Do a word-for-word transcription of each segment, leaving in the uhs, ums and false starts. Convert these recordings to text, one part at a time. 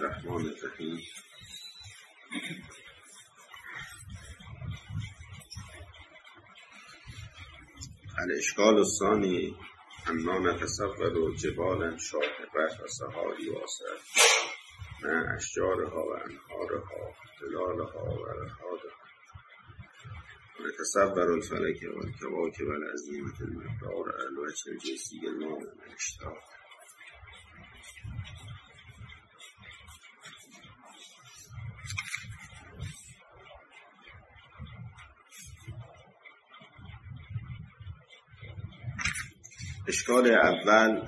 الرحمن الرحیم. الاشکال الثانی انا نتصور جبالا شاهقت و سهاری واسعة مع اشجارها و انهارها ظلالها و رحادها و نتصور الفلک و الکواکب العظیمة المقدار علی الوجه الجنسی النام من اشتاق. اشکال اول،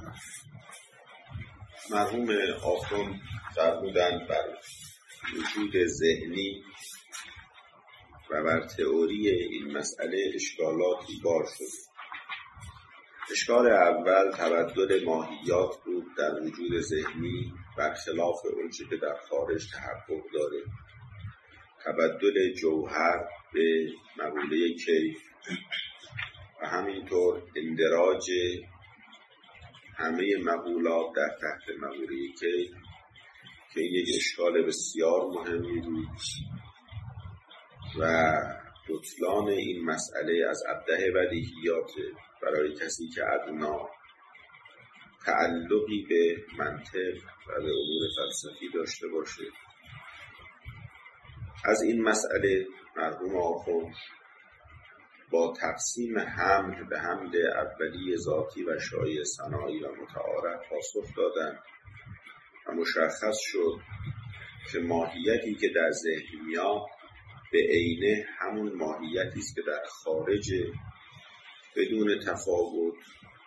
مرحوم آخوند فرمودند بر وجود ذهنی و بر تئوری این مسئله اشکالاتی بار شد. اشکال اول تبدل ماهیات بود در وجود ذهنی برخلاف اونچه که در خارج تحقق داره. تبدل جوهر به مقوله کیف و همینطور اندراج همه مقولات در تحت مقوله کیف که یک اشکال بسیار مهمی بود و بطلان این مسئله از ابدع بدیهیات برای کسی که ادنا تعلقی به منطق و به امور فلسفی داشته باشه. از این مسئله مرحوم آخوند با تقسیم حمد به حمد اولی ذاتی و شایع ثنایی و متعارف پاسخ دادند و مشخص شد که ماهیتی که در ذهن میاد به عینه همون ماهیتی است که در خارج بدون تفاوت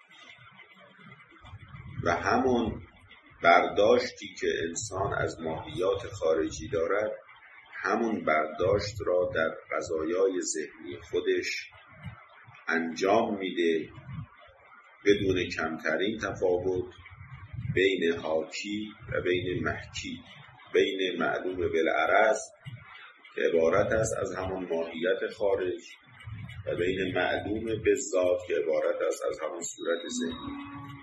و همون برداشتی که انسان از ماهیات خارجی دارد همون برداشت را در قضایای ذهنی خودش انجام میده بدون کمترین تفاوت بین حاکی و بین محکی، بین معلوم بالعرض که عبارت است از همون ماهیت خارج و بین معلوم بالذات که عبارت است از همون صورت ذهنی.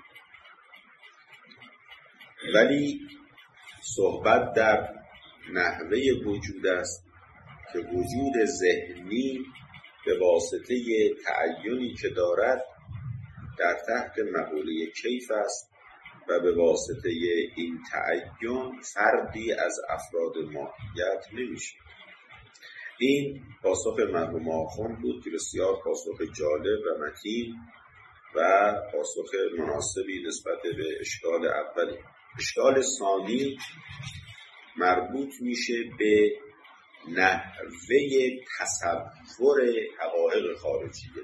ولی صحبت در نحوه وجود است که وجود ذهنی به واسطه تعینی که دارد در تحت مقوله کیف است و به واسطه این تعین فردی از افراد ماهیت نمیشه. این پاسخ مرحوم آخوند بود که بسیار پاسخ جالب و متین و پاسخ مناسبی نسبت به اشکال اولی. اشکال ثانی مربوط میشه به نحوه تصور حقایق خارجیه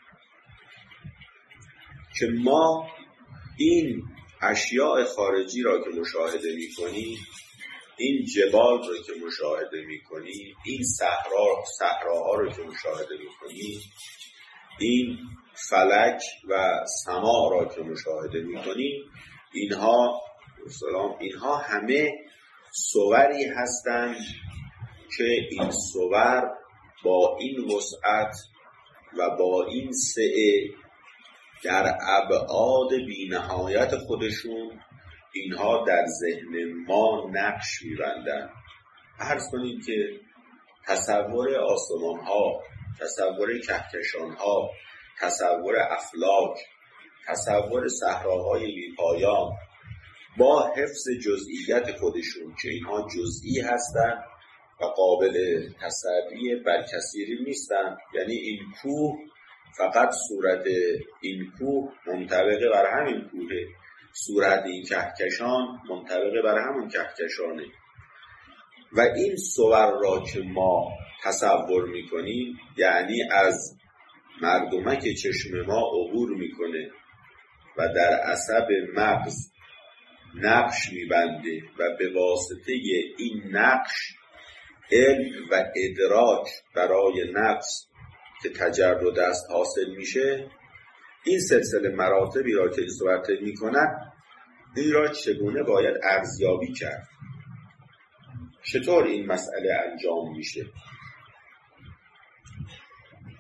که ما این اشیاء خارجی را که مشاهده میکنیم، این جبال را که مشاهده میکنیم، این صحرا صحراها را که مشاهده میکنیم، این فلک و سما را که مشاهده میکنیم، اینها سلام اینها همه صوری هستند که این صور با این وسعت و با این سعه در ابعاد بی‌نهایت خودشون اینها در ذهن ما نقش می‌بندند. فرض کنید که تصور آسمان‌ها، تصور کهکشان‌ها، تصور افلاک، تصور صحراهای بی‌پایان با حفظ جزئیات خودشون که اینها جزئی هستند و قابل تسری برکثیری نیستند، یعنی این کوه فقط صورت این کوه منطبق بر همین کوهه، صورت این کهکشان منطبق بر همون کهکشانه و این صور را که ما تصور میکنیم یعنی از مردمک چشم ما عبور میکنه و در عصب مغز نقش میبنده و به واسطه این نقش علم و ادراک برای نفس که تجرد است حاصل میشه. این سلسله مراتبی را که صحبت میکنن این را چگونه باید ارزیابی کرد؟ چطور این مسئله انجام میشه؟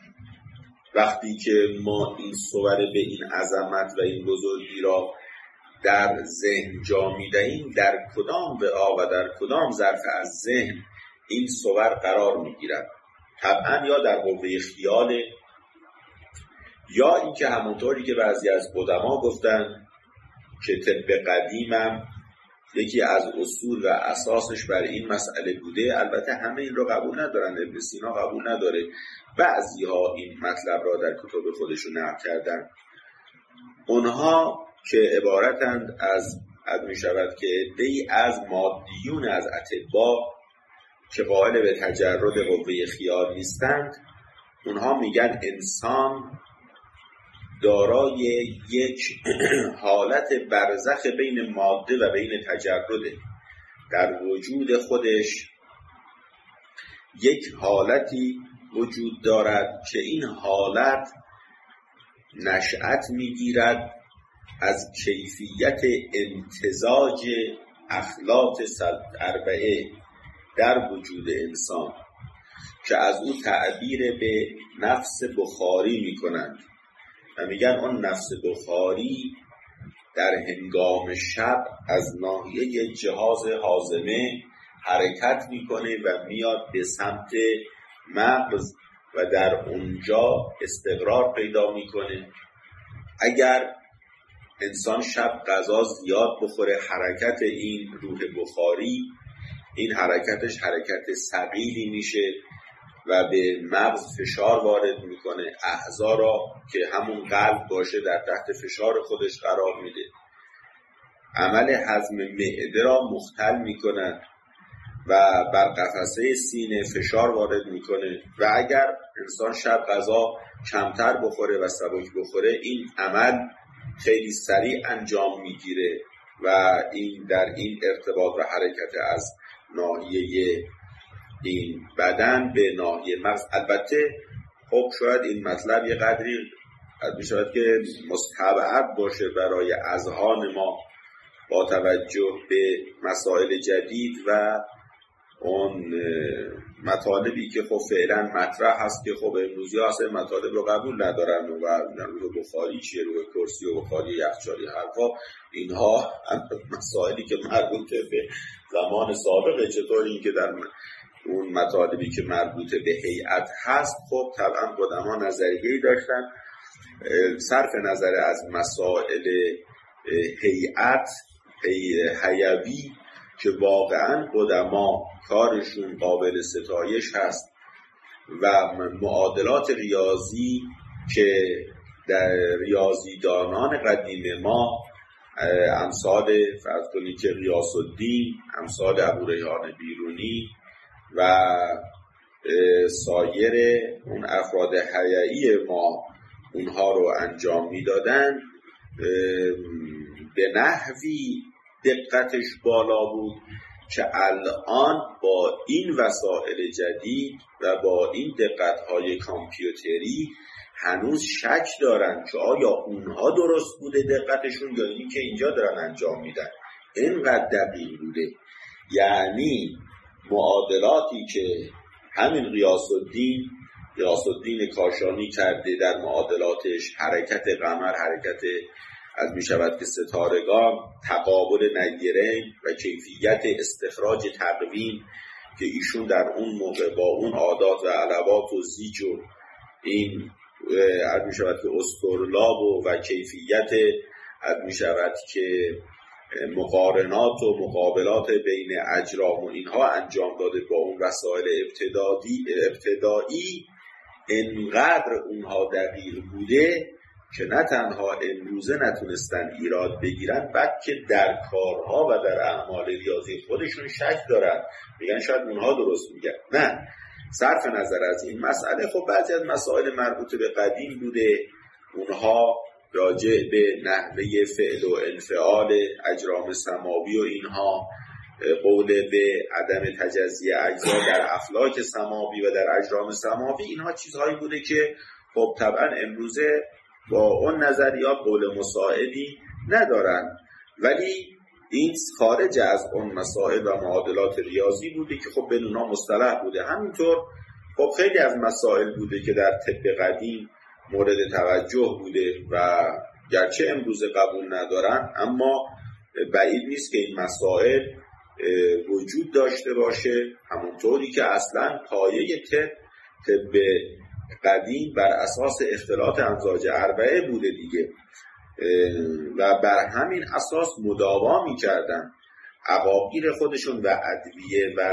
وقتی که ما این صور به این عظمت و این بزرگی را در ذهن جا می‌دهیم در کدام وعا و در کدام ظرف از ذهن این صور قرار می‌گیرد. طبعا یا در قوه خیال، یا اینکه همونطوری که بعضی از قدما گفتن که طب قدیمم یکی از اصول و اساسش بر این مسئله بوده. البته همه این رو قبول ندارن، ابن سینا قبول نداره، بعضی ها این مطلب را در کتب خودشون نقل کردن. اونها که عبارتند از از می شود که عده‌ای از مادیون از اطباء که قائل به تجرد قوه خیال نیستند، اونها میگن انسان دارای یک حالت برزخ بین ماده و بین تجرده. در وجود خودش یک حالتی وجود دارد که این حالت نشأت میگیرد از کیفیت امتزاج اخلاق اربعه در وجود انسان که از او تعبیر به نفس بخاری میکنند و میگن اون نفس بخاری در هنگام شب از ناحیه جهاز هاضمه حرکت میکنه و میاد به سمت مغز و در اونجا استقرار پیدا میکنه. اگر انسان شب غذا زیاد بخوره، حرکت این روح بخاری، این حرکتش حرکت ثقیلی میشه و به مغز فشار وارد میکنه، اعضا را که همون قلب باشه در تحت فشار خودش قرار میده، عمل هضم معده را مختل میکنه و بر قفسه سینه فشار وارد میکنه و اگر انسان شب غذا کمتر بخوره و سبک بخوره، این عمل خیلی سریع انجام میگیره و این در این ارتباط و حرکت از ناحیه این بدن به ناحیه مغز. البته خب شاید این مطلب یه قدری میشود که مستبعد باشه برای اذهان ما با توجه به مسائل جدید و اون مطالبی که خب فعلا مطرح هست که خب امروزی ها اصلا مطالب رو قبول ندارن و روح بخاری چیه، روح کرسی و بخاری یخچالی حرفا، اینها مسائلی که مربوط به زمان سابقه، چطور این که در اون مطالبی که مربوط به هیئت هست خب طبعا قدما نظریه‌ای داشتن. صرف نظر از مسائل هیئت حیوی که واقعا قدما کارشون قابل ستایش هست و معادلات ریاضی که در ریاضیدانان قدیم ما امثال فرض کنید که غیاث الدین، امثال ابو ریحان بیرونی و سایر اون افراد حیئی ما اونها رو انجام میدادن، به نحوی دقتش بالا بود که الان با این وسایل جدید و با این دقت‌های کامپیوتری هنوز شک دارن که آیا اونها درست بوده دقتشون یا اینی که اینجا دارن انجام میدن اینقدر دقیق بوده. یعنی معادلاتی که همین غیاث الدین غیاث الدین کاشانی کرده در معادلاتش، حرکت قمر، حرکت از می شود که ستارگان، تقابل نیرین و کیفیت استخراج تقویم که ایشون در اون موقع با اون عادات و علوات و زیج و این از می شود که استرلاب و, و کیفیت از می شود که مقارنات و مقابلات بین اجرام و اینها انجام داده با اون وسایل ابتدایی ابتدایی انقدر اونها دقیق بوده که نه تنها امروزه نتونستن ایراد بگیرن، بلکه در کارها و در اعمال ریاضی خودشون شک دارن، میگن شاید اونها درست میگن. نه، صرف نظر از این مسئله خب بعضی از مسائل مربوط به قدیم بوده، اونها راجع به نحوه فعل و انفعال اجرام سماوی و اینها، قول به عدم تجزیه اجزا در افلاک سماوی و در اجرام سماوی، اینها چیزهایی بوده که خب طبعا امروزه با اون نظریات قول مساعدی ندارن، ولی این خارج از اون مسائل و معادلات ریاضی بوده که خب بین اونها مصطلح بوده. همینطور خب خیلی از مسائل بوده که در طب قدیم مورد توجه بوده و گرچه امروز قبول ندارن، اما بعید نیست که این مسائل وجود داشته باشه، همونطوری که اصلا پایه طب طب قدیم بر اساس اختلاط امزاج اربعه بوده دیگه و بر همین اساس مداوا می‌کردن. عقاقیر خودشون و ادویه و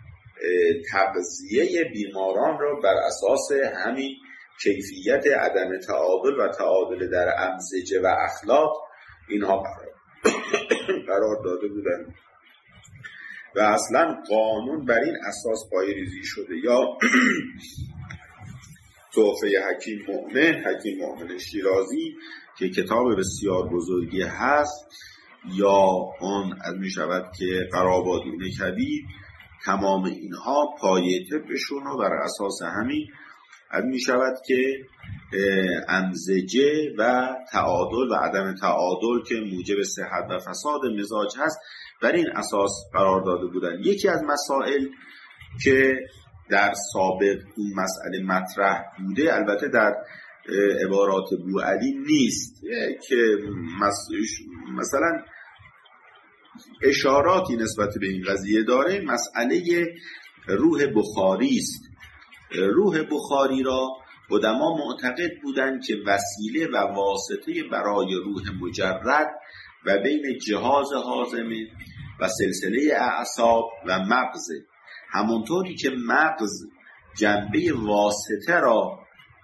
تغذیه بیماران را بر اساس همین کیفیت عدم تعادل و تعادل در امزجه و اخلاق اینها قرار, قرار داده بودن و اصلا قانون بر این اساس پایه‌ریزی شده. یا تحفه حکیم مؤمن، حکیم مؤمن شیرازی که کتاب بسیار بزرگی هست، یا اون از می شود که قرابادین کبیر، تمام اینها پایه طبشون رو بر اساس همین از می شود که امزجه و تعادل و عدم تعادل که موجب صحت و فساد مزاج هست بر این اساس قرار داده بودن. یکی از مسائل که در سابق این مسئله مطرح بوده، البته در عبارات بوعلی نیست، که مثلا اشاراتی نسبت به این قضیه داره، مسئله روح بخاری است. روح بخاری را قدما معتقد بودند که وسیله و واسطه برای روح مجرد و بین جهاز هاضمه و سلسله اعصاب و مغز، همونطوری که مغز جنبه واسطه را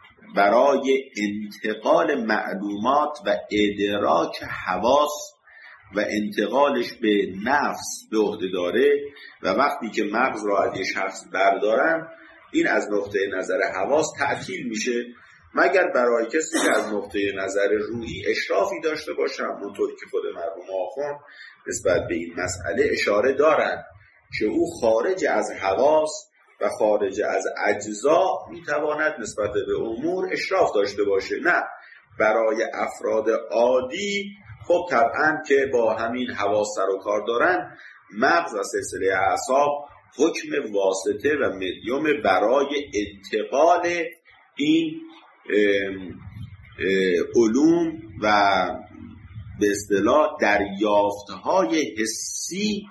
برای انتقال معلومات و ادراک حواس و انتقالش به نفس به عهده داره و وقتی که مغز را از یک شخص بردارن این از نقطه نظر حواس تعطیل میشه، مگر برای کسی که از نقطه نظر روحی اشرافی داشته باشه. همونطوری که خود مرحوم آخوند نسبت به این مسئله اشاره دارن که او خارج از حواس و خارج از اجزا میتواند نسبت به امور اشراف داشته باشه. نه، برای افراد عادی خب طبعا که با همین حواس سر و کار دارن، مغز و سلسله اعصاب حکم واسطه و مدیوم برای انتقال این اه اه علوم و به اصطلاح دریافت‌های حسی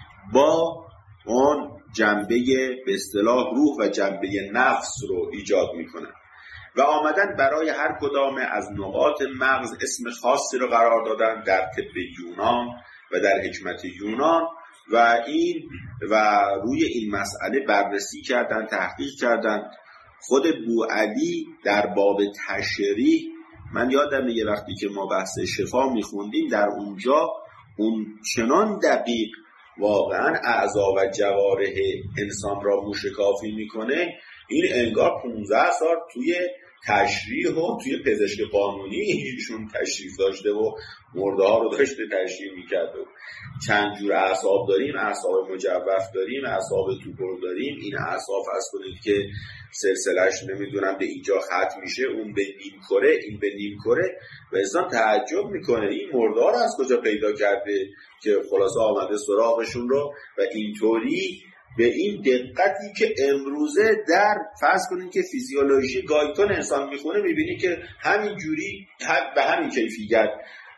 با اون جنبه به اصطلاح روح و جنبه نفس رو ایجاد میکنن و آمدن برای هر کدام از نقاط مغز اسم خاصی رو قرار دادن در طب یونان و در حکمت یونان و این و روی این مسئله بررسی کردن، تحقیق کردن. خود بوعلی در باب تشریح، من یادم یه وقتی که ما بحث شفا میخوندیم در اونجا اون چنان دقیق واقعا اعضا و جوارح انسان را موشکافی میکنه، این انگار پونزده سال توی تشریح و توی پزشک قانونی ایشون تشریف داشته و مرده ها رو داشته تشریح میکرد و چند جور اعصاب داریم، اعصاب مجوف داریم، اعصاب توپر داریم. این اعصاب فرض کنید که سلسلهش نمیدونم به اینجا ختم میشه، اون به نیم کره، این به نیم کره و انسان تعجب میکنه این مرده ها رو از کجا پیدا کرده که خلاصه آمده سراغشون رو و اینطوری به این دقتی که امروزه در فرض کنید که فیزیولوژی گایتون انسان میخونه، میبینی که همین جوری به همین کیفیت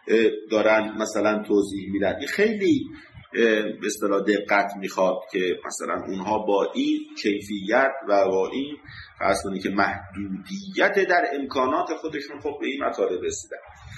دارن مثلا توضیح میدن. این خیلی به اصطلاح دقت میخواد که مثلا اونها با این کیفیت و با این فرض کنید که محدودیت در امکانات خودشون خب به این مطالب رسیدن.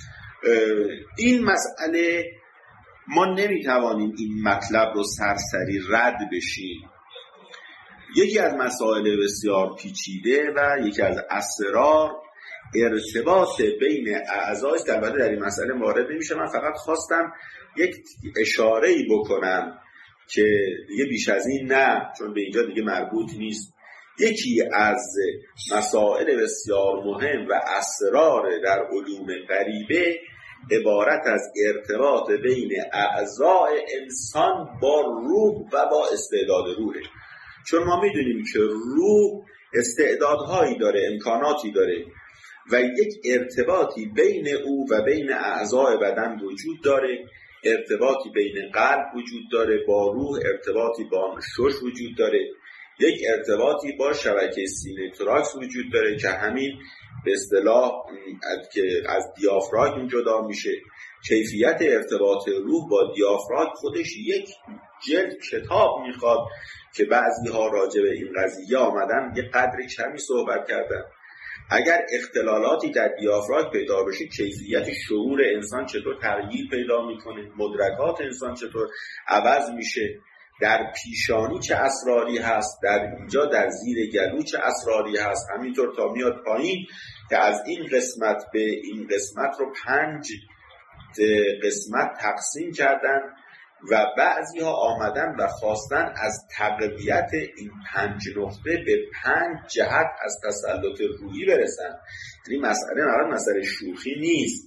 این مسئله ما نمیتوانیم این مطلب رو سرسری رد بشیم. یکی از مسائل بسیار پیچیده و یکی از اسرار ارتباط بین اعضاست. البته در این مسئله وارد نمیشه، من فقط خواستم یک اشاره‌ای بکنم که دیگه بیش از این نه، چون به اینجا دیگه مربوط نیست. یکی از مسائل بسیار مهم و اسرار در علوم غریبه عبارت از ارتباط بین اعضای انسان با روح و با استعداد روحه. چون ما میدونیم که روح استعدادهایی داره، امکاناتی داره و یک ارتباطی بین او و بین اعضای بدن وجود داره، ارتباطی بین قلب وجود داره با روح، ارتباطی با شش وجود داره، یک ارتباطی با شبکه سینه تراکس وجود داره که همین به اصطلاح که از دیافراگم جدا میشه. کیفیت ارتباط روح با دیافراگم خودش یک جلد کتاب میخواد که بعضی ها راجع به این قضیه آمدن یه قدر کمی صحبت کردن. اگر اختلالاتی در دیافراگم پیدا بشه، کیفیت شعور انسان چطور تغییر پیدا میکنه، مدرکات انسان چطور عوض میشه، در پیشانی چه اسراری هست، در اینجا در زیر گلو چه اسراری هست، همینطور تا میاد پایین که از این قسمت به این قسمت رو پنج قسمت تقسیم کردن و بعضی ها آمدن و خواستن از تقویت این پنج نقطه به پنج جهت از تسلط روحی برسن. این مسئله نه مسئله شوخی نیست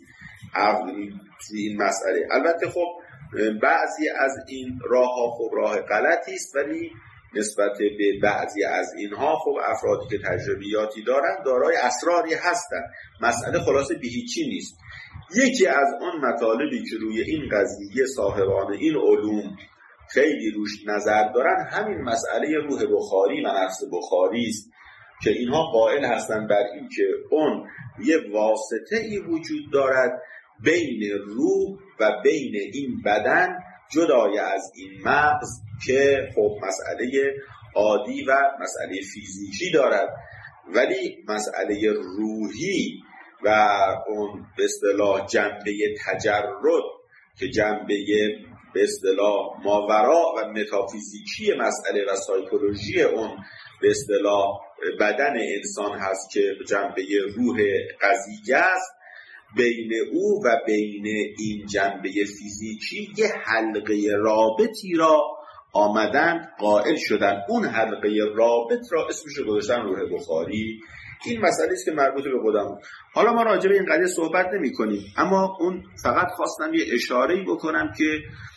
این مسئله. البته خب بعضی از این راه ها خب راه غلطی است، ولی نسبت به بعضی از اینها خب افرادی که تجربیاتی دارن دارای اسراری هستن. مسئله خلاصه به هیچی نیست. یکی از اون مطالبی که روی این قضیه صاحبان این علوم خیلی روش نظر دارن همین مسئله روح بخاری و نفس بخاری است که اینها قائل هستن بر این که اون یه واسطه‌ای وجود دارد بین روح و بین این بدن جدای از این مغز که خب مسئله عادی و مسئله فیزیکی دارد، ولی مسئله روحی و اون به اصطلاح جنبه تجرد که جنبه به اصطلاح ماورا و متافیزیکی مسئله و سایکولوژی اون به اصطلاح بدن انسان هست که جنبه روح قضیه است، بین او و بین این جنبه فیزیکی یه حلقه رابطی را آمدن قائل شدن. اون حلقه رابط را اسمش رو گذاشتن روح بخاری. این مسئله است که مربوط به خودم. حالا ما راجع به این قضیه صحبت نمی کنیم، اما اون فقط خواستم یه اشاره‌ای بکنم که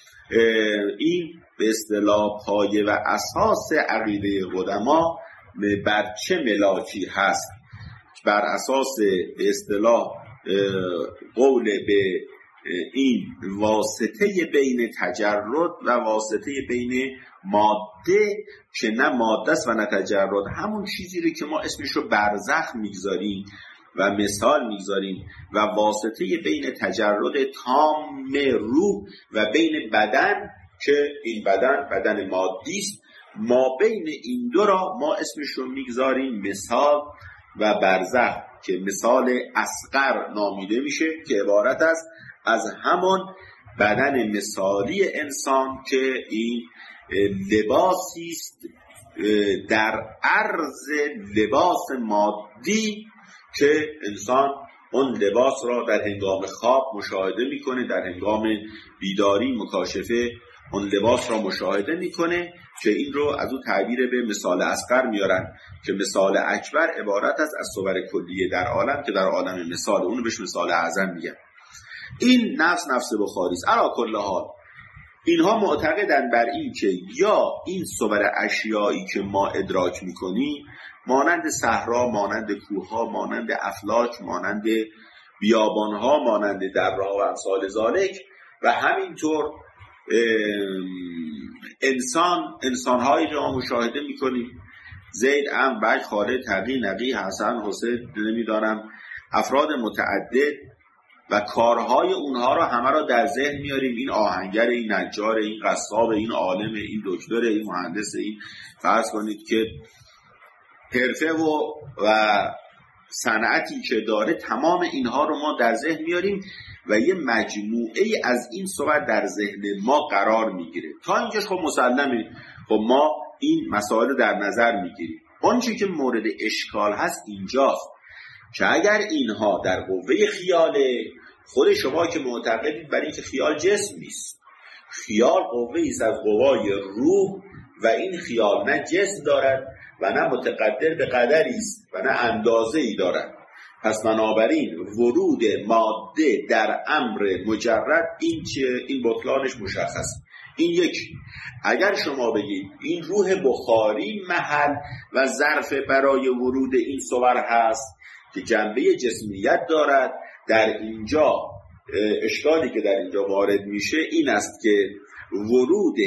این به اصطلاح پایه و اساس عقیده قدما بر چه ملاکی هست. بر اساس به اصطلاح قول به این واسطه بین تجرد و واسطه بین ماده که نه ماده است و نه تجرد، همون چیزی رو که ما اسمش رو برزخ میگذاریم و مثال میگذاریم، و واسطه بین تجرد تام روح و بین بدن که این بدن بدن مادی است، ما بین این دو را ما اسمش رو میگذاریم مثال و برزخ که مثال اصغر نامیده میشه که عبارت است از همان بدن مثالی انسان که این لباسی است در عرض لباس مادی که انسان اون لباس را در هنگام خواب مشاهده میکنه، در هنگام بیداری مکاشفه اون لباس را مشاهده میکنه که این رو از اون تعبیر به مثال اصغر میارن که مثال اکبر عبارت است از صور کلیه در عالم که در عالم مثال اون بهش مثال اعظم میگن. این نفس نفس بخاری است. علی کل حال اینها معتقدن بر این که یا این صور اشیایی که ما ادراک میکنیم مانند صحرا، مانند کوهها، مانند افلاک، مانند بیابانها، مانند درها و امثال ذالک، و همینطور انسان انسانهایی رو ما مشاهده میکنیم، زید، عم، بک، خالد، تقی، نقی، حسن، حسین، نمیدانم افراد متعدد و کارهای اونها رو همه رو در ذهن میاریم. این آهنگر، این نجار، این قصاب، این عالم، این دکتر، این مهندس، این فرض کنید که حرفه و و صنعتی که داره، تمام اینها رو ما در ذهن میاریم و یه مجموعه از این صور در ذهن ما قرار میگیره. تا اینجاش خب مسلمه، خب ما این مسائل در نظر میگیریم. اون چیزی که مورد اشکال هست اینجاست که اگر اینها در قوه خیاله، خود شما که معتقدید بر این که خیال جسم نیست، خیال قوه‌ای است از قوای روح و این خیال نه جسم دارد و نه متقدر به قدری است و نه اندازه‌ای دارد، پس بنابراین ورود ماده در امر مجرد این چه این بطلانش مشخص. این یک، اگر شما بگید این روح بخاری محل و ظرف برای ورود این صور هست که جنبه جسمیت دارد، در اینجا اشکالی که در اینجا وارد میشه این است که ورود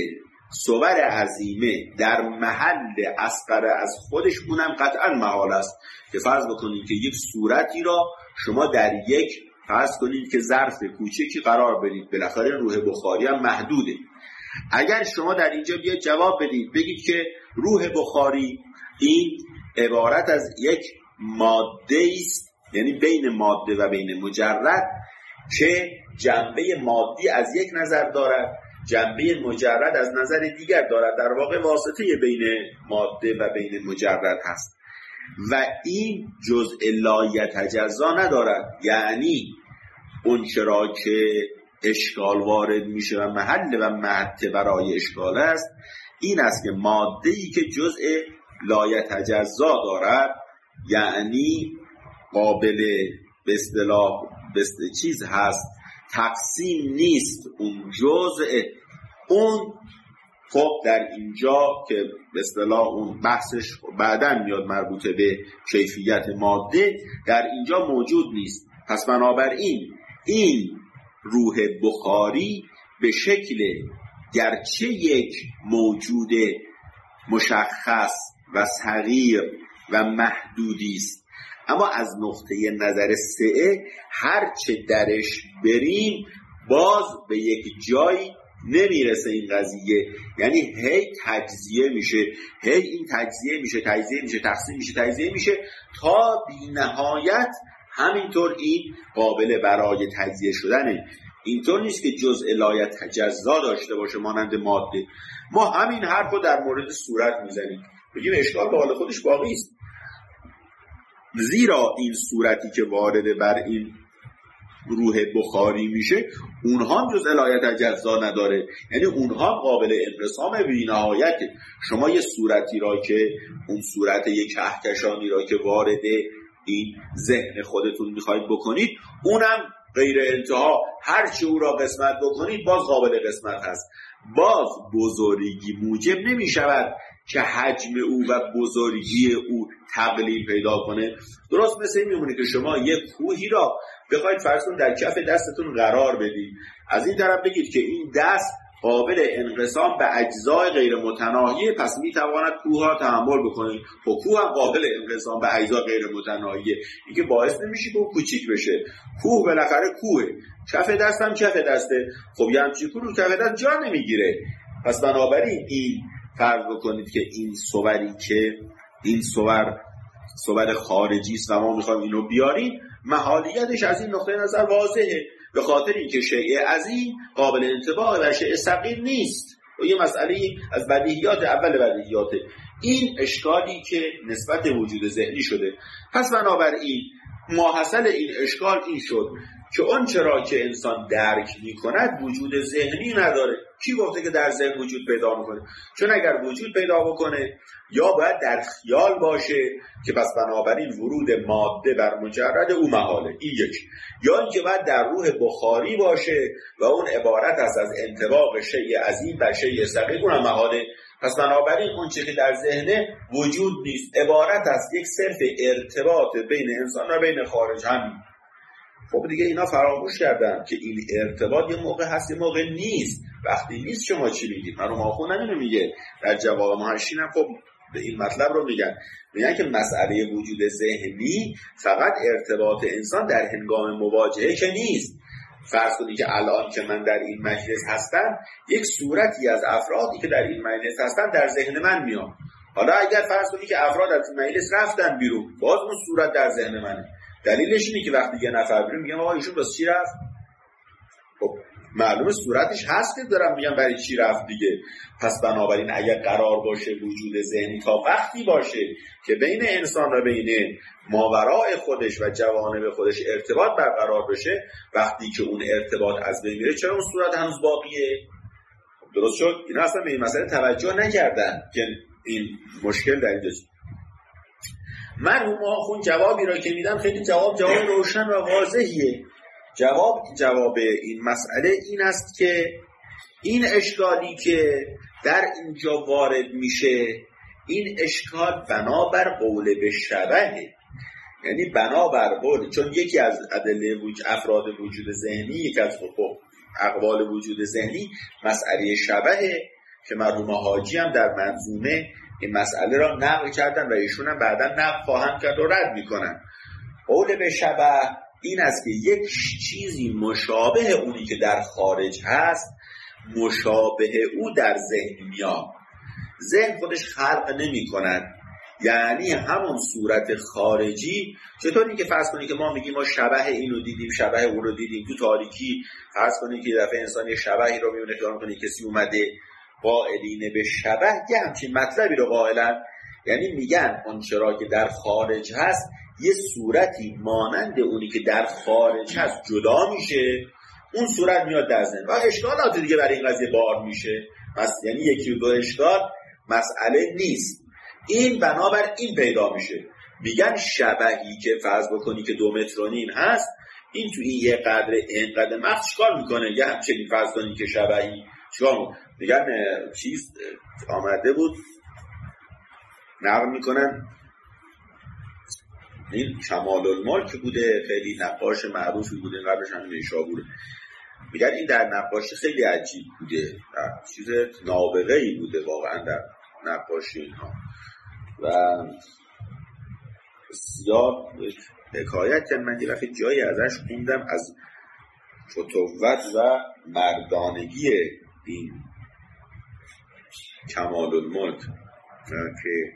صور عظیمه در محل اصغر از خودش اونم قطعا محال است که فرض بکنید که یک صورتی را شما در یک فرض کنید که ظرف کوچکی قرار بدید، بالاخره روح بخاری هم محدوده. اگر شما در اینجا بیاید جواب بدید بگید که روح بخاری این عبارت از یک ماده است، یعنی بین ماده و بین مجرد که جنبه مادی از یک نظر دارد، جنبه مجرد از نظر دیگر دارد، در واقع واسطه بین ماده و بین مجرد هست و این جزء لا یتجزا ندارد. یعنی اون چرا که اشکال وارد میشه و محل و محطه برای اشکال است این است که ماده‌ای که جزء لا یتجزا دارد، یعنی قابل به اصطلاح چیز هست، تقسیم نیست، اون جزء اون خب در اینجا که به اصطلاح اون بحثش بعداً میاد مربوط به کیفیت ماده، در اینجا موجود نیست. پس بنابراین این روح بخاری به شکل گرچه یک موجود مشخص و صغیر و محدودی است، اما از نقطه نظر سعه هر چه درش بریم باز به یک جایی نمیرسه این قضیه. یعنی هی تجزیه میشه، هی این تجزیه میشه، تجزیه میشه، تقسیم میشه، تجزیه میشه تا بی نهایت همینطور این قابل برای تجزیه شدنه. اینطور نیست که جزء لا یتجزا داشته باشه مانند ماده. ما همین حرف رو در مورد صورت میزنیم، بگیم اشکال به حال خودش باقی است، زیرا این صورتی که وارد بر این روح بخاری میشه اونها هم جزء لا یتجزا نداره، یعنی اونها هم قابل انقسام بی نهایته. شما یه صورتی را که اون صورت یک کهکشانی را که وارد این ذهن خودتون میخواید بکنید اونم غیر انتها، هرچی او را قسمت بکنید باز قابل قسمت هست. باز بزرگی موجب نمی شود که حجم او و بزرگی او تقلیل پیدا کنه. درست مثل این میمونه که شما یک کوهی را بخواید فرض کنید در کف دستتون قرار بدید، از این طرف بگید که این دست قابل انقسام به اجزای غیر متناهیه، پس میتواند کوه را تحمل بکنه. خب کوه هم قابل انقسام به اجزای غیر متناهیه، این که باعث نمیشه که کوچیک بشه. کوه بالاخره کوه، کف دست هم کف دسته، خب یه همچین کوه رو کف دست جا نمیگیره. پس بنابراین این فرض بکنید که این صوری که این صور صور خارجی است و ما میخوایم اینو بیاریم، محالیتش از این نقطه نظر واضحه، به خاطر اینکه شیء عظیم قابل انطباق و شیء صغیر نیست. و یه مسئله از بدیهیات اول بدیهیات این اشکالی که نسبت وجود ذهنی شده. پس بنابراین ماحصل این اشکال این شد که اون چرا که انسان درک میکند وجود ذهنی نداره. کی گفته که در ذهن وجود پیدا میکنه؟ چون اگر وجود پیدا بکنه یا باید در خیال باشه که پس بنابراین ورود ماده بر مجرد او محاله، این یک، یا اینکه باید در روح بخاری باشه و اون عبارت است از انطباق شیء عظیم و شیء صغیر، اونم محاله. پس بنابراین اون چیزی که در ذهنه وجود نیست، عبارت است یک صرف ارتباط بین انسان و بین خارج همین. خب دیگه اینا فراموش کردن که این ارتباط یه موقع هست یه موقع نیست. وقتی نیست شما چی میگید؟ من رو ماخون همینو میگه در جواب محشین هم خب به این مطلب رو میگن، میگن که مسئله وجود ذهنی فقط ارتباط انسان در هنگام مواجهه که نیست. فرض کنید که الان که من در این مجلس هستم یک صورتی از افرادی که در این مجلس هستن در ذهن من میاد. حالا اگر فرض کنید که افراد از این مجلس رفتن بیرون، باز اون صورت در ذهن منه. دلیلش اینه که وقتی یه نفر بیرون میگم آقا ایشون واسه چی رفت؟ خب معلومه صورتش هست که دارم میگم برای چی رفت دیگه. پس بنابراین اگر قرار باشه وجود ذهنی تا وقتی باشه که بین انسان و بین ماورای خودش و جوانب خودش ارتباط برقرار بشه، وقتی که اون ارتباط از بین میره چرا اون صورت هنوز باقیه؟ درست شد؟ اینا اصلا به این مسئله توجه نکردن که این مشکل در اینجاست. مرحوم آخوند جوابی را که میدم خیلی جواب جواب روشن و واضحیه. جواب جواب این مسئله این است که این اشکالی که در اینجا وارد میشه، این اشکال بنابر قول به شبهه، یعنی بنابر قول، چون یکی از ادله وجود افراد وجود ذهنی، یکی از اقوال وجود ذهنی مسئله شبهه که مرحوم حاجی هم در منظومه این مسئله را نقل کردن و ایشون هم بعدا نقل خواهند کرد و رد میکنن. قول به شبه این است که یک چیزی مشابه اونی که در خارج هست مشابه او در ذهن میاد. ذهن خودش خلق نمی کند، یعنی همون صورت خارجی. چطوری که فرض کنید که ما میگیم ما شبه اینو دیدیم شبه اون رو دیدیم تو تاریکی، فرض کنید که دفعه انسان یه شبهی رو میبینه، خیال کنید کسی اومده قائلین به شبه یه همچین مطلبی رو قائلن، یعنی میگن اون چرا که در خارج هست یه صورتی مانند اونی که در خارج هست جدا میشه، اون صورت میاد در ذهن و اشکالات دیگه برای این قضیه بار میشه. پس یعنی یکی دو اشکال مسئله نیست. این بنابر این پیدا میشه. میگن شبهی که فرض بکنی که دو متر و نیم هست، این تو این یه قدر اینقدر مغز چیکار میکنه؟ یه همچنین فرض کنی که شبهی چیکار میگن؟ چیز آمده بود نقل میکنن، این کمال الملک بوده، خیلی نقاش معروفی بوده، قبلش هم نیشابوره. میگن این در نقاشی خیلی عجیب بوده، چیز نابغه‌ای بوده واقعا در نقاشی اینها. و بسیار حکایت که من یه وقتی جایی ازش خوندم از فتوت و مردانگی این کمال الملک که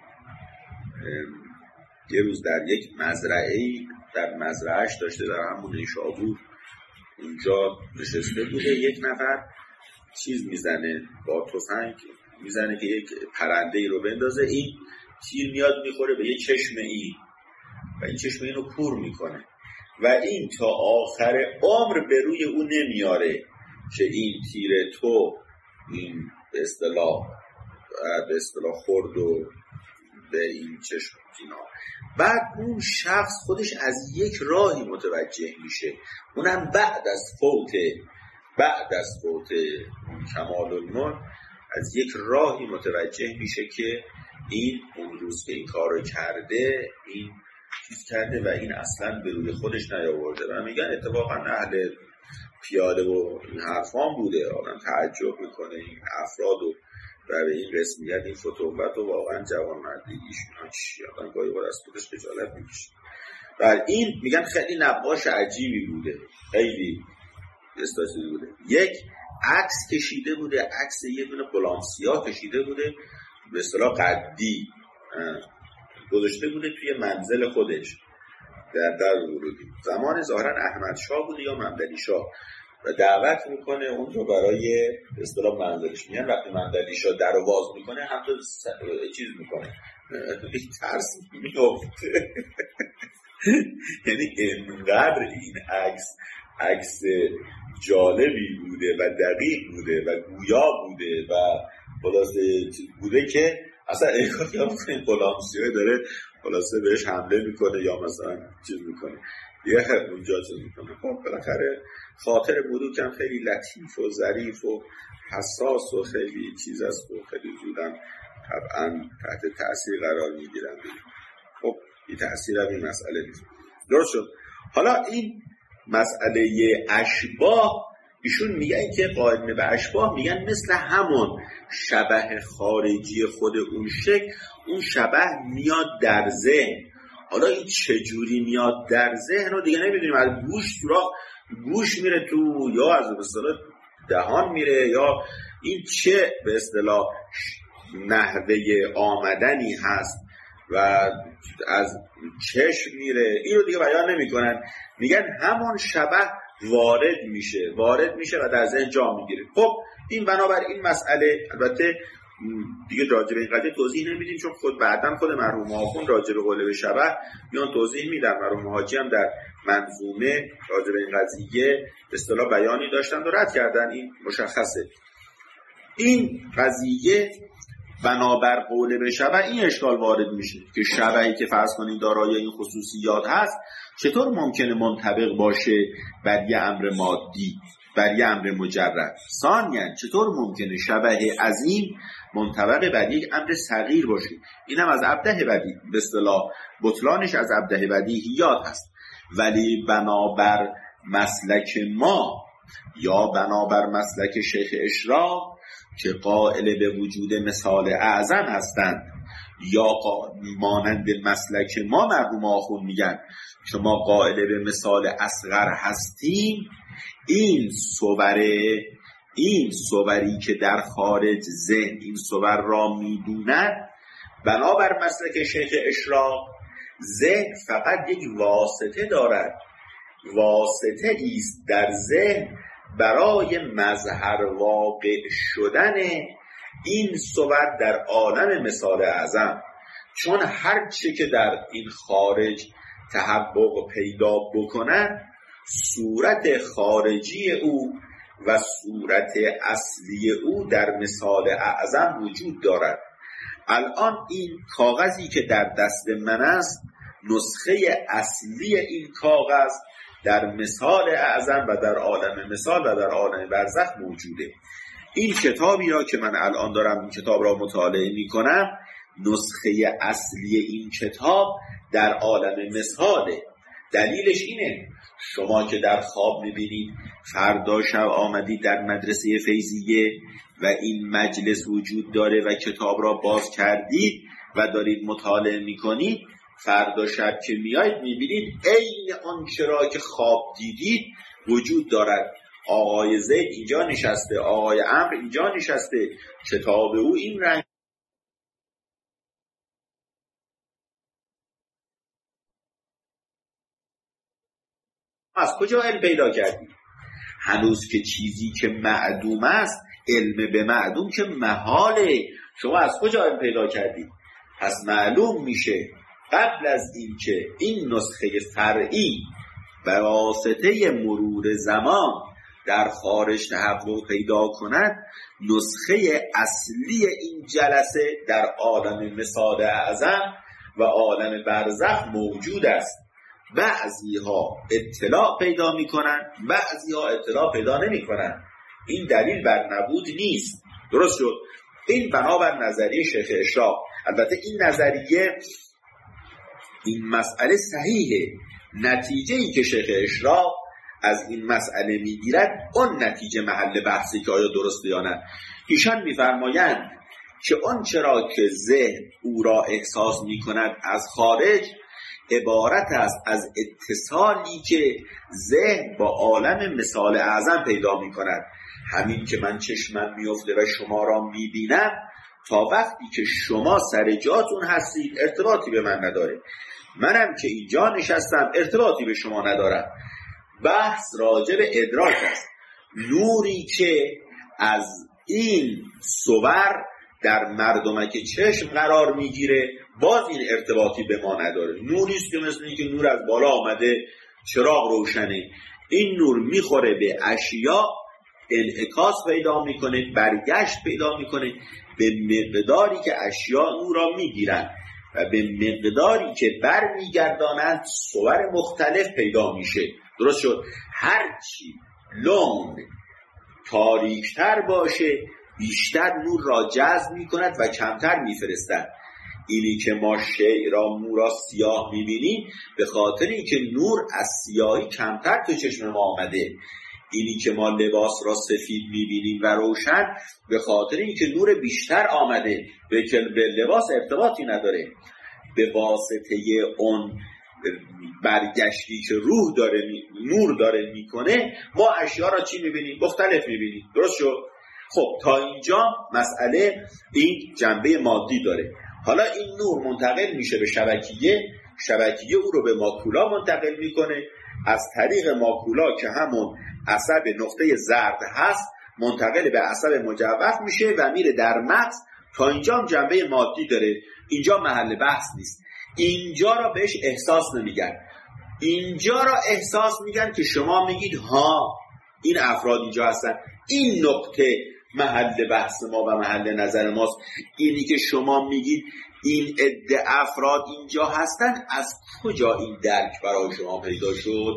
یه روز در یک مزرعه‌ای در مزرعهش داشته، در همون نیشابور اونجا نشسته بوده، یک نفر چیز میزنه با تفنگ، میزنه که یک پرنده ای رو بندازه، این تیر میاد میخوره به یک چشم این و این چشم این رو کور میکنه و این تا آخر عمر به روی او نمیاره که این تیر تو این به اصطلاح به اصطلاح خورد و به این چشم اینا. بعد اون شخص خودش از یک راهی متوجه میشه، اونم بعد از فوت بعد از فوت کمال الملک از یک راهی متوجه میشه که این اون روز که این کار رو کرده این چیز کرده و این اصلا به روی خودش نیاورده. و میگن اتفاقا اهل پیاده و این حرفان بوده، آدم تعجب میکنه این افراد و و به این رسمیت این فتوت و واقعا جوانمردگیش اینا چی، آدم گاهی بار از خودش خجالت میکشه. و این میگن خیلی نقاش عجیبی بوده، خیلی استاسیدی بوده. یک عکس کشیده بوده، عکس یه دونه غلام سیاه کشیده بوده به اصطلاح قدی گذاشته بوده توی منزل خودش در در ورودی. زمان ظاهرا احمد شاه بوده یا ممدنی شاه و دعوت میکنه اون رو برای به اصطلاح منزلش. میان وقتی ممدنی شاه در رو باز میکنه هم تو چیز میکنه یک ترس میفته. یعنی اینقدر این عکس عکس جالبی بوده و دقیق بوده و گویا بوده و خلاصه بوده که اصلا احکاتی هم کنید غلام سیاه داره خلاصه بهش حمله میکنه یا مثلا چیز میکنه یه اونجا چیز میکنه. خب بالاخره خاطر ملوک هم خیلی لطیف و ظریف و حساس و خیلی چیز است و خیلی زودم طبعا تحت تأثیر قرار میگیرن. خب این تأثیر هم این مسئله نیست. درست شد. حالا این مسئله اشباه ایشون میگن که قائلین به اشباه میگن مثل همون شبه خارجی خود اون شکل، اون شبه میاد در ذهن. حالا این چجوری میاد در ذهن رو دیگه نمیدونیم، از گوش سوراخ گوش میره تو یا از به اصطلاح دهان میره یا این چه به اصطلاح نحوه آمدنی هست و از چشم میره، این رو دیگه بیان نمیکنن. میگن همون شبه وارد میشه وارد میشه و در ذهن جا میگیره. خب این بنابراین این مسئله البته دیگه راجع به این قضیه توضیح نمیدیم چون خود بعداً خود مرحوم آخوند راجع به قول به شبه میان توضیح میدن. مرحوم حاجی هم در منظومه راجع به این قضیه به اصطلاح بیانی داشتن و رد کردن. این مشخصه. این قضیه بنابر قول به شبه این اشکال وارد میشه که شبهی که فرض کنید دارای این خصوصیات هست چطور ممکنه منطبق باشه بر یه امر مادی، بر یه امر مجرد؟ ثانیاً چطور ممکنه شبه عظیم منطبق بر یک امر صغیر باشه؟ اینم از ابده بدی به اصطلاح بطلانش از ابده بدیهیات هست. ولی بنابر مسلک ما یا بنابر مسلک شیخ اشراق که قائل به وجود مثال اعظم هستند یا مانند مسلک ما مرحوم آخوند میگن که ما قائل به مثال اصغر هستیم، این صوره این صوری که در خارج ذهن این صور را میدونند، بنابر مسلک شیخ اشراق ذهن فقط یک واسطه دارد، واسطه است در ذهن برای مظهر واقع شدن این صور در عالم مثال اعظم. چون هر چه که در این خارج تحقق پیدا بکنن، صورت خارجی او و صورت اصلی او در مثال اعظم وجود دارد. الان این کاغذی که در دست من است، نسخه اصلی این کاغذ در مثال اعظم و در عالم مثال و در عالم برزخ موجوده. این کتابی را که من الان دارم این کتاب را مطالعه می کنم، نسخه اصلی این کتاب در عالم مثاله. دلیلش اینه شما که در خواب می بینید فردا شب آمدید در مدرسه فیضیه و این مجلس وجود داره و کتاب را باز کردید و دارید مطالعه می کنید، فردا شب که میایید میبینید عین آن چرا که خواب دیدید وجود دارد. آقای زید اینجا نشسته، آقای عمرو اینجا نشسته، کتاب او این رنگ. از کجا علم پیدا کردید؟ هنوز که چیزی که معدوم است، علم به معدوم که محاله. شما از کجا علم پیدا کردید؟ پس معلوم میشه قبل از این که این نسخه فرعی به واسطه مرور زمان در خارج تحقق پیدا کند، نسخه اصلی این جلسه در عالم مثال اعظم و عالم برزخ موجود است. بعضی ها اطلاع پیدا می کنند، بعضی ها اطلاع پیدا نمی کنند. این دلیل بر نبود نیست. درست شد؟ این بنابر نظریه شیخ اشراق. البته این نظریه، این مسئله صحیحه. نتیجه ای که شیخ اشراق از این مسئله میگیرد، اون نتیجه محل بحثی که آیا درسته یا نه. ایشان میفرمایند که اون چرا که ذهن او را احساس میکند از خارج، عبارت است از اتصالی که ذهن با عالم مثال اعظم پیدا میکند. همین که من چشمم میفته و شما را میبینم، تا وقتی که شما سر جاتون هستید ارتباطی به من نداره. منم که اینجا نشستم ارتباطی به شما ندارم. بحث راجع به ادراک است. نوری که از این صور در مردمک چشم قرار میگیره، باز این ارتباطی به ما نداره. نوری است که مثل این که نور از بالا آمده، چراغ روشنه، این نور میخوره به اشیا، انعکاس پیدا میکنه، برگشت پیدا میکنه به مقداری که اشیا او را میگیرن و به مقداری که بر میگردانند صور مختلف پیدا میشه. درست شد؟ هرچی لون تاریکتر باشه بیشتر نور را جذب میکند و کمتر میفرستند. اینی که ما شیء را مو را سیاه میبینیم به خاطر اینکه نور از سیاهی کمتر تو چشم ما آمده. اینی که ما لباس را سفید میبینیم و روشن به خاطر اینکه نور بیشتر آمده، به لباس ارتباطی نداره. به واسطه اون برگشتی که روح داره نور داره میکنه، ما اشیا را چی میبینیم؟ مختلف میبینیم. درست شد؟ خب تا اینجا مسئله این جنبه مادی داره. حالا این نور منتقل میشه به شبکیه، شبکیه او رو به ماکولا منتقل میکنه، از طریق ماکولا که همون عصب نقطه زرد هست منتقل به عصب مجوف میشه و میره در مغز. تا اینجا هم جنبه مادی داره. اینجا محل بحث نیست. اینجا را بهش احساس نمیگن. اینجا را احساس میگن که شما میگید ها این افراد اینجا هستن. این نقطه محل بحث ما و محل نظر ماست. اینی که شما میگید این عده افراد اینجا هستن، از کجا این درک برای شما پیدا شد؟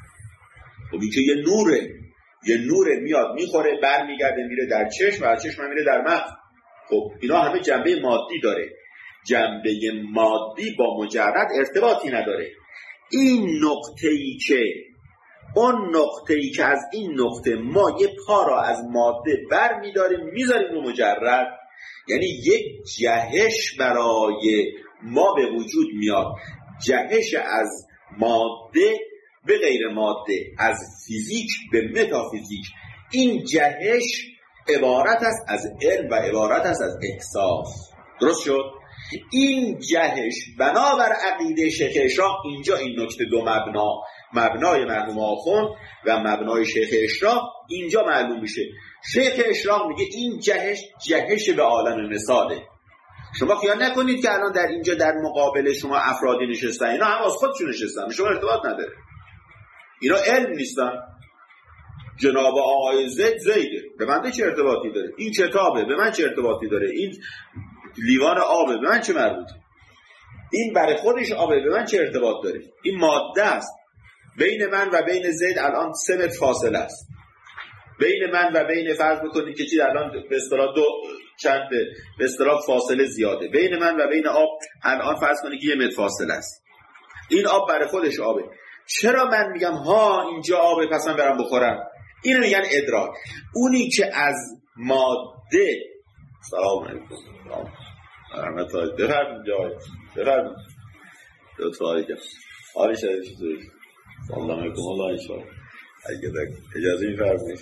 خب این که یه نوره، یه نوره میاد میخوره بر میگرده میره در چشم و از چشم میره در مغز. خب اینا همه جنبه مادی داره. جنبه مادی با مجرد ارتباطی نداره. این نقطه‌ای که اون نقطه‌ای که از این نقطه ما یه پا را از ماده بر می‌داریم میذاریم رو مجرد، یعنی یک جهش برای ما به وجود میاد، جهش از ماده به غیر ماده، از فیزیک به متافیزیک. این جهش عبارت است از علم و عبارت است از احساس. درست شد؟ این جهش بنابر عقیده شیخ اشراق اینجا این نکته دو مبنا، مبنای مرحوم آخوند و مبنای شیخ اشراق اینجا معلوم میشه. شیخ اشراق میگه این جهش جهش به عالم مثاله. شما خیال نکنید که الان در اینجا در مقابل شما افرادی نشستن، اینا هم از خودشون نشستن، شما ارتباط نداره، اینا علم نیستن. جناب آقای زید زیده، به من چه ارتباطی داره؟ این کتابه، به من چه ارتباطی داره؟ این لیوان آبه، به من چه مربوطه؟ این برای خودش آبه، به من چه ارتباط داره؟ این ماده است. بین من و بین زید الان سه متر فاصله است. بین من و بین، فرض بکنید که چی الان به اصطلاح دو چند به اصطلاح فاصله زیاده. بین من و بین آب الان فرض کنید که یه متر فاصله است. این آب برای خودش آبه. چرا من میگم ها اینجا آبه پس من برم بخورم؟ اینو میگن ادراک. اونی که از ماده، سلام علیکم، سلام رحمت الله، بفرمایید جای بفرمایید دو تا آیه حالی شده چطوری؟ سلام علیکم الله انشاءالله اگه اجازه میفرمایید.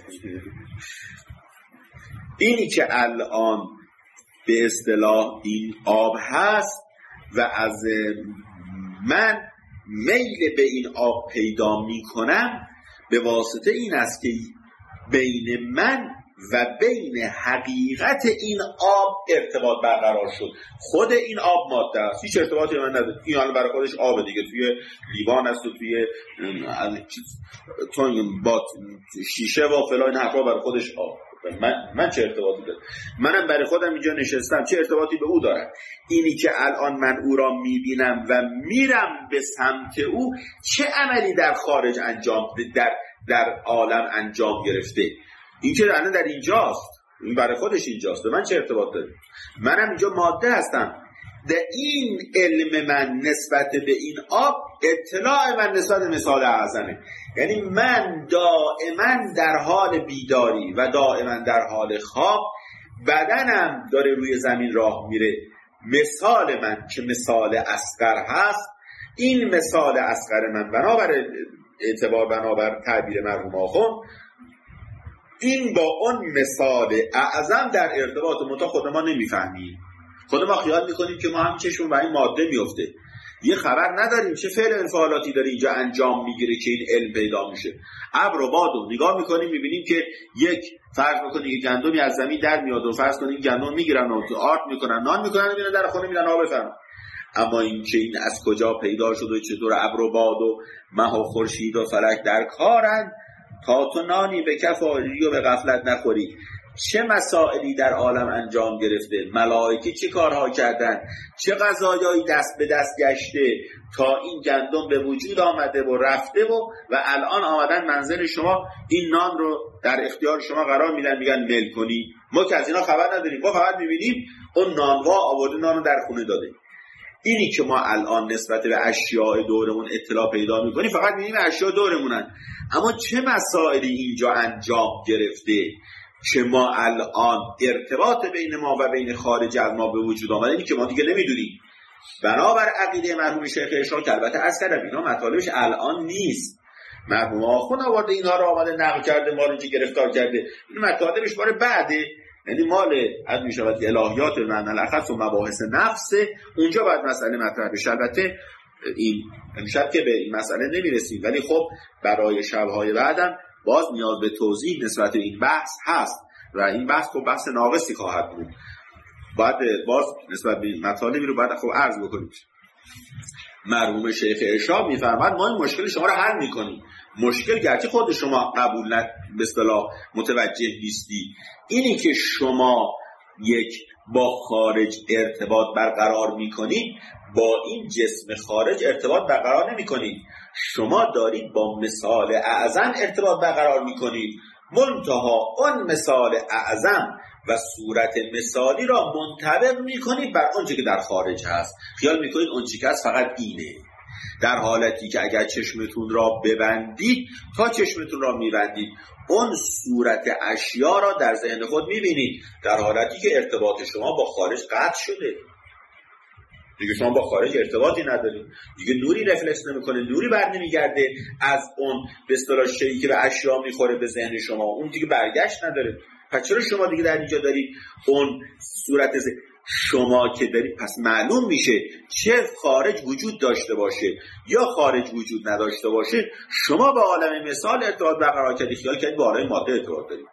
اینی که الان به اصطلاح این آب هست و از من میل به این آب پیدا میکنم به واسطه این است که بین من و بین حقیقت این آب ارتباط برقرار شد. خود این آب ماده است، هیچ ارتباطی من نداره. این حالا برای خودش آبه دیگه، توی لیوان است و توی توی با شیشه و فلان حرفا برای خودش آب. من من چه ارتباطی داره؟ منم برای خودم اینجا نشستم، چه ارتباطی به او دارم؟ اینی که الان من او را میبینم و میرم به سمت او، چه عملی در خارج انجام در در عالم انجام گرفته؟ این که الان در اینجاست، این برای خودش اینجاست، به من چه ارتباط داره؟ منم اینجا ماده هستم. در این علم من نسبت به این آب، اطلاع من نسبت به مثال اعظمه. یعنی من دائما در حال بیداری و دائما در حال خواب، بدنم داره روی زمین راه میره. مثال من که مثال اصغر هست، این مثال اصغر من بنابر اعتبار بنابر تعبیر مرحوم آخوند، این با اون مثال اعظم در ارتباط متا خود ما نمیفهمیم. خود ما خیال میکنیم که ما هم چشم و این ماده میفته، یه خبر نداریم چه فعل انفعالاتی داره اینجا انجام میگیره که این علم پیدا میشه. ابر و باد رو نگاه میکنیم میبینیم که یک فرض بکنید یک گندمی از زمین در میاد و فرض کنید گندم میگیرن و تو آرد میکنن، نان میکنن، میبینن در خونه میدن آب بفرمایید. اما این که این از کجا پیدا شد و چطور ابر و باد و مه و خورشید و فلک در کارن تا تو نانی به کف آری و به غفلت نخوری. چه مسائلی در عالم انجام گرفته، ملائکه چه کارها کردن، چه غذایایی دست به دست گشته تا این گندم به وجود آمده و رفته و و الان آمدن منزل شما، این نان رو در اختیار شما قرار میدن، میگن مل کنی. ما که از اینا خبر نداریم، ما فقط میبینیم اون نانوا آورده نان رو در خونه داده. اینی که ما الان نسبت به اشیاء دورمون اطلاع پیدا میکنیم، فقط میبینیم اشیاء دورمونن، اما چه مسائلی اینجا انجام گرفته که ما الان ارتباط بین ما و بین خارج از ما به وجود آمده، اینی که ما دیگه نمیدونیم. بنابر عقیده مرحوم شیخ اشراق، البته از کردم اینا مطالبش الان نیست، مرحوم آخوند آورده اینها رو آمده نقل کرده، ما رو اینجا گرفتار کرده، این مطالبش باره بعده، یعنی مال از میشود الهیات معنی الاخص و مباحث نفس، اونجا باید مسئله مطرح بشه. البته این امشب که به این مسئله نمیرسیم، ولی خب برای شبهای بعدم باز نیاز به توضیح نسبت به این بحث هست و این بحث خب بحث ناقصی خواهد بود. باید باز نسبت به این مطالبی رو باید خب عرض بکنیم. مرحوم شیخ اشراق میفرماد ما این مشکل شما رو حل میکنیم. مشکل گرچه خود شما قبول نه به اصطلاح متوجه نیستی، اینی که شما یک با خارج ارتباط برقرار میکنید، با این جسم خارج ارتباط برقرار نمیکنید، شما دارید با مثال اعظم ارتباط برقرار میکنید. منتها اون مثال اعظم و صورت مثالی را منطبق میکنید بر اونچه که در خارج هست. خیال میکنید اونچه که هست فقط اینه. در حالتی که اگر چشمتون را ببندید تا چشمتون را میبندید اون صورت اشیا را در ذهن خود میبینید، در حالتی که ارتباط شما با خارج قطع شده. دیگه شما با خارج ارتباطی ندارید، دیگه نوری رفلکس نمیکنه، نوری بر نمیگرده از اون به اصطلاح شیئی که به اشیا میخوره به ذهن شما، اون دیگه برگشت نداره. پس چرا شما دیگه در اینجا دارید اون صورت شما که دارید؟ پس معلوم میشه چه خارج وجود داشته باشه یا خارج وجود نداشته باشه، شما به عالم مثال ارتباط برقرار کردید، خیال کردید به عالم ماده ارتباط دارید.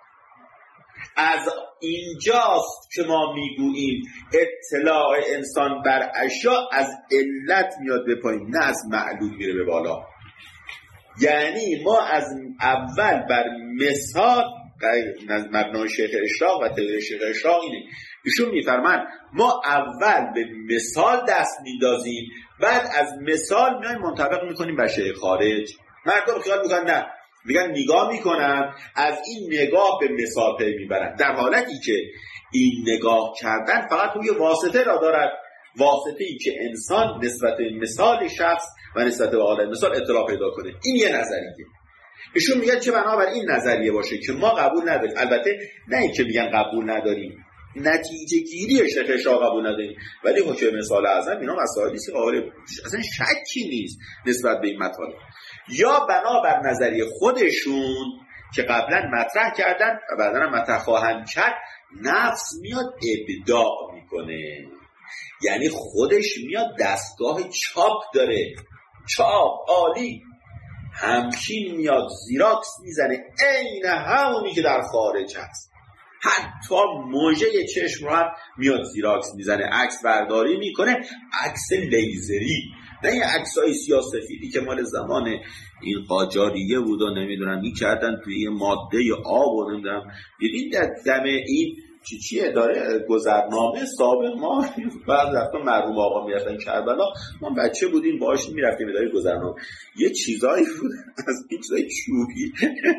از اینجاست که ما میگوییم اطلاع انسان بر اشیا از علت میاد به پایین، نه از معلول میره به بالا. یعنی ما از اول بر مثال از مبنای شیخ اشراق و تئوری شیخ اشراق اینه، ایشون میفرمان ما اول به مثال دست میندازیم، بعد از مثال میایم منطبق میکنیم بر شیء خارج. مردم خیال میکنن نه، میگن نگاه میکنن از این نگاه به مثال پی میبرن، در حالتی که این نگاه کردن فقط روی واسطه را دارد، واسطه ای که انسان نسبت به مثال شخص و نسبت به عالم مثال اطلاع پیدا کنه. این یه نظریه. ایشون میگن چه بنابر این نظریه باشه که ما قبول نداریم، البته نه این که میگن قبول نداریم، نتیجه گیری شیخ اشراق قبول نداریم، ولی حکم مثال اعظم اینا مسائلی است که قابل اصلا شکی نیست نسبت به این مطالب. یا بنابر نظریه خودشون که قبلا مطرح کردن و بعدا هم مطرح خواهند کرد، نفس میاد ابداع میکنه، یعنی خودش میاد دستگاه چاپ داره، چاپ عالی، همچین میاد زیراکس میزنه عین همونی که در خارج هست، حتی موجه چشم رو هم میاد زیراکس میزنه، عکس برداری میکنه، عکس لیزری، نه یه عکسای سیاه‌سفیدی که مال زمان این قاجاریه بود و نمیدونم میکردن توی یه ماده آب و نمیدونم. دیدین در دم این چی چیه داره گذرنامه سابق ما بعد رفتن مرحوم آقا میرفتن کربلا، ما بچه بودیم باهاش میرفتیم اداره گذرنامه، یه چیزایی بود از این چیزای چوبی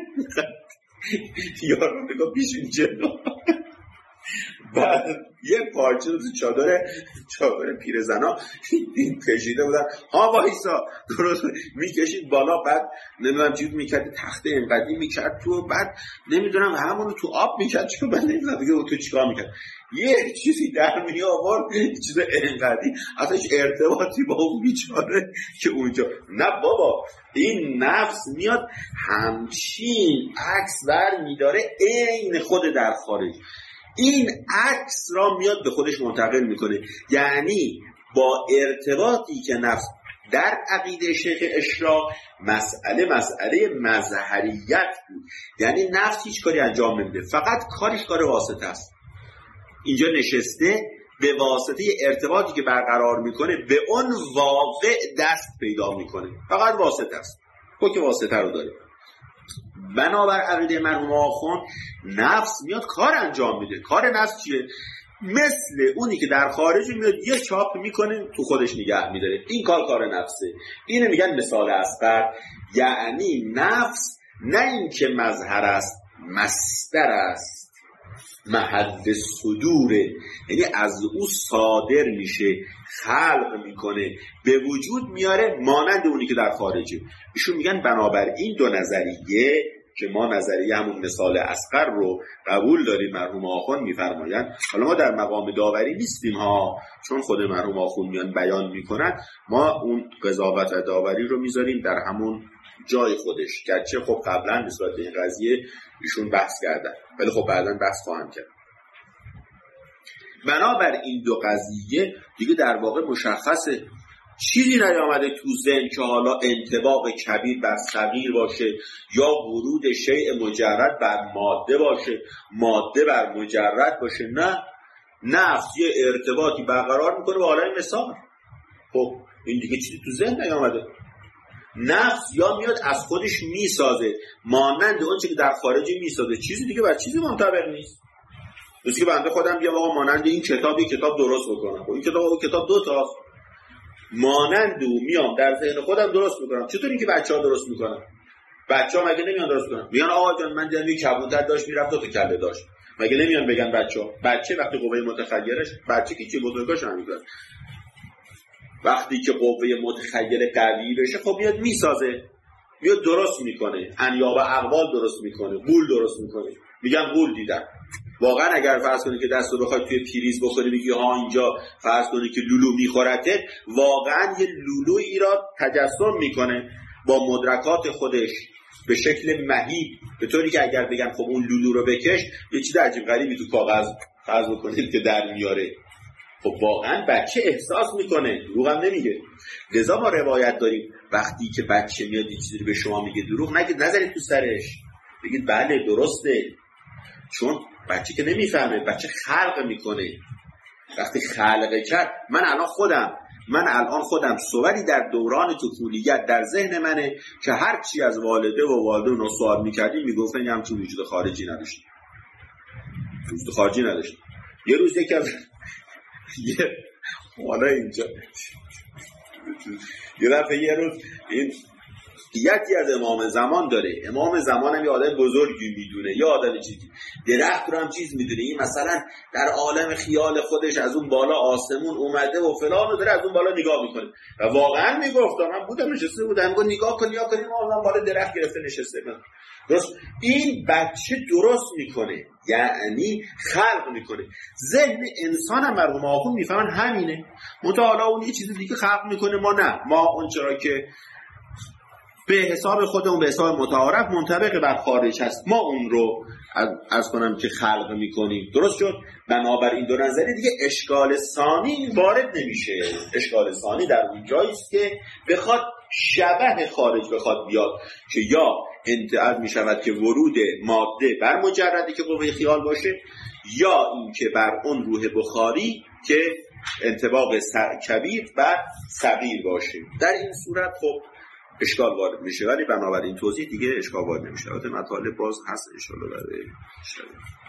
یارو بگو پیشون جلو، بعد یه پارچه تو چادر چادر پیرزنا این کشیده بودن، ها وایسا درست میکشید بالا، بعد نمیدونم چی میکرد، تخته اینقدی میکرد تو، بعد نمیدونم همونو تو آب میکرد، چون بعد نمیدونم دیگه تو چیکار میکرد، یه چیزی در می آورد چیز اینقدی، اصلا هیچ ارتباطی با اون بیچاره که اونجا. نه بابا، این نفس میاد همچین عکس بر میداره عین خود در خارج، این عکس را میاد به خودش منتقل میکنه. یعنی با ارتباطی که نفس در عقیده شیخ اشراق مسئله مسئله مظهریت بود، یعنی نفس هیچ کاری انجام نمیده، فقط کارش کار واسطه است، اینجا نشسته به واسطه ارتباطی که برقرار میکنه به اون واقع دست پیدا میکنه، فقط واسطه است، خود که واسطه رو داره. بنابر عقیده مرحوم آخوند نفس میاد کار انجام میده. کار نفس چیه؟ مثل اونی که در خارج میاد یه چاپ میکنه تو خودش نگه میداره، این کار کار نفسه. اینو میگن مثال اصغر. یعنی نفس نه این که مظهر است، مصدر است، محل صدوره، یعنی از او صادر میشه، خلق میکنه، به وجود میاره، مانند اونی که در خارجه. ایشون میگن بنابراین دو نظریه که ما نظریه همون مثال اصغر رو قبول داریم، مرحوم آخوند میفرمایند، حالا ما در مقام داوری نیستیم ها، چون خود مرحوم آخوند میان بیان میکنن، ما اون قضاوت و داوری رو میذاریم در همون جای خودش، گرچه خب قبلا نسبت به این قضیه ایشون بحث کردن، ولی خب بعداً بحث خواهم کرد. بنابر این دو قضیه دیگه در واقع مشخصه، چیزی نیامده تو ذهن که حالا انطباق کبیر بر صغیر باشه یا ورود شیء مجرد بر ماده باشه، ماده بر مجرد باشه، نه، نفس یه ارتباطی برقرار میکنه با عالم مثال. خب این دیگه چیزی تو ذهن نیامده. نفس یا میاد از خودش میسازه مانند اون چیزی که در خارج میسازه، چیزی دیگه بر چیزی منطبق نیست. مثل که بنده خودم بیام آقا مانند این کتاب یک کتاب درست بکنم، خب این کتاب اون کتاب دو تاست، مانند او میام در ذهن خودم درست میکنم. چطور این که بچه‌ها درست میکنن؟ بچه‌ها مگه نمیان درست کنن؟ میگن آقا جان من دیدم یک کبوتر داشت میرفت دو تا کله داشت، مگه نمیان بگن بچه‌ها؟ بچه وقتی قوه متخیلش، بچه که چی بزرگاش هم میگن، وقتی که قوه متخیل قوی بشه خب میاد میسازه، میاد درست میکنه، انیاب اقوال درست میکنه، غول درست میکنه. میگن غول دیدن. واقعا اگر فرض کنی که دست رو بخوای توی پریز بکنی میگی ها اینجا فرض کنی که لولو میخورته، واقعا یه لولویی را تجسم میکنه با مدرکات خودش به شکل مهیب، به طوری که اگر بگن خب اون لولو رو بکش یه چیز عجیب غریبی تو کاغذ فرض بکنید که در میاره. خب واقعا بچه احساس میکنه، دروغ هم نمیگه. لذا ما روایت داریم وقتی که بچه میاد یه چیزی به شما میگه دروغ نگید، نذارید تو سرش، بگید بله درسته، چون بچه که نمیفهمه، بچه خلق میکنه. وقتی خلق کرد، من الان خودم من الان خودم صوری در دوران طفولیت در ذهن منه که هر چی از والده و والدون رو سوال میکردیم میگفتن یه همچون وجود خارجی نداشت، وجود خارجی نداشت. یه روز یکی از یه حالا اینجا یه دفعه یه روز این یکی از امام زمان داره، امام زمان هم یه آدم بزرگی میدونه، یه آدم چیزی درخت رو هم چیز میدونه، این مثلا در عالم خیال خودش از اون بالا آسمون اومده و فلان رو داره از اون بالا نگاه میکنه. و واقعا میگفت من بودم نشسته بودم میگم نگاه کن نگاه کن این آدم بالا درخت گرفته نشسته. درست این بچه درست میکنه، یعنی خلق میکنه. ذهن انسان هم مرحوم آخوند میفهمن همینه، متعالی اون یه چیز دیگه خلق میکنه، ما نه، ما اون چرا که به حساب خودمون به حساب متعارف منطبق بر خارج هست ما اون رو از, از کنم که خلق میکنیم. درست شد؟ بنابراین دو نظری دیگه اشکال ثانی وارد نمیشه. اشکال ثانی در اون جاییست که بخواد شبه خارج بخواد بیاد که یا انتعاد میشود که ورود ماده بر مجردی که قوه خیال باشه، یا این که بر اون روح بخاری که انطباق کبیر و صغیر باشه. در این صورت خب اشکال وارد میشه، ولی بنابراین توضیح دیگه اشکال وارد نمیشه. البته مطالب باز هست ان شاء الله.